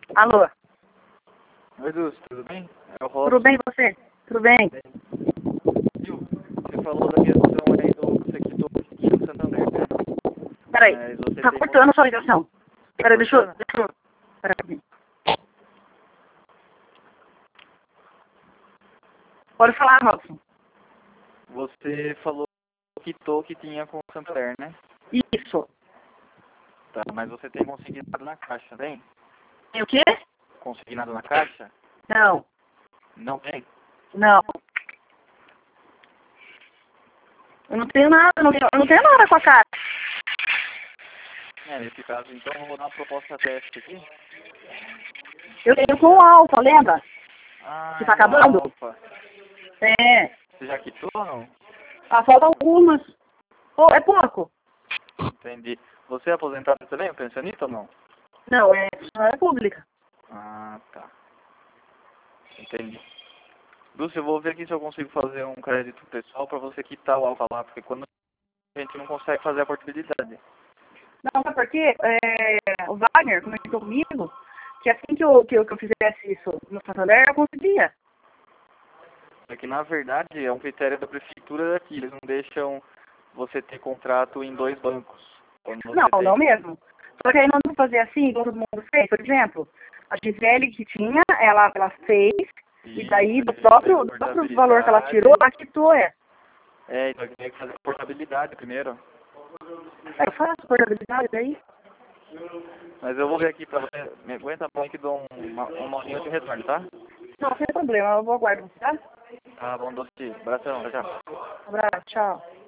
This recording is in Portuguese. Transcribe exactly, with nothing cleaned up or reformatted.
Alô, Oi, Dulce, tudo bem? É o Robson. tudo bem você? Tudo bem? Viu? Você falou da questão aí do que você quitou aqui no Santander, né? Peraí, Mas você tá tem cortando a sua ligação. Peraí, deixa eu... cortando? Deixa eu... Peraí. Pode falar, Robson. Você falou que quitou que tinha com o Santander, né? Isso. Tá, mas você tem consignado na caixa, tem? Tem o quê? Consignado na caixa? Não, Não tem? não. Eu não tenho nada, eu não tenho, eu não tenho nada com a cara. É, nesse caso, então, eu vou dar uma proposta teste aqui. Eu tenho com o Alfa, lembra? Ah, Que tá é no acabando? Alfa. É. Você já quitou ou não? Ah, falta algumas. Pô, é pouco. Entendi. Você é aposentado também, é pensionista ou não? Não, é funcionária pública. Ah, tá. Entendi. Dulce, eu vou ver aqui se eu consigo fazer um crédito pessoal para você quitar o Alfa lá, porque quando a gente não consegue fazer a portabilidade. Não, sabe por quê? É, o Wagner comentou comigo que assim que eu, que, eu, que eu fizesse isso no Santander, eu conseguia. É que na verdade é um critério da prefeitura daqui, eles não deixam você ter contrato em dois bancos. Quando você Não, tem... não mesmo. Só que aí nós vamos fazer assim, igual todo mundo fez. Por exemplo, a Gisele que tinha, ela, ela fez, e daí do próprio, do próprio valor que ela tirou, ela quitou, é. É, então tem que fazer a portabilidade primeiro. Aí eu faço portabilidade daí. Mas eu vou ver aqui pra você. Me aguenta a mão que dou um, uma, uma horinha de retorno, tá? Não, sem problema, eu vou aguardar, tá? Tá bom, doce. Abração, tchau. Um abraço, tchau.